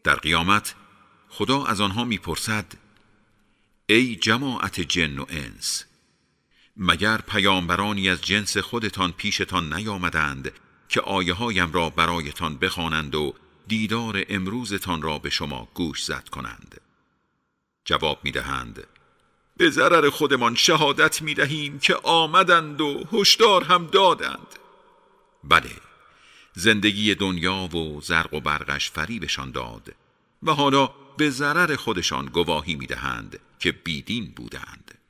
در قیامت خدا از آنها میپرسد: ای جماعت جن و انس، مگر پیامبرانی از جنس خودتان پیشتان نیامدند که آیه‌هایم را برایتان بخوانند و دیدار امروزتان را به شما گوش زد کنند؟ جواب میدهند: به ضرر خودمان شهادت میدهیم که آمدند و هشدار هم دادند. بله، زندگی دنیا و زرق و برقش فریبشان داد و حالا به ضرر خودشان گواهی میدهند که بیدین بودند.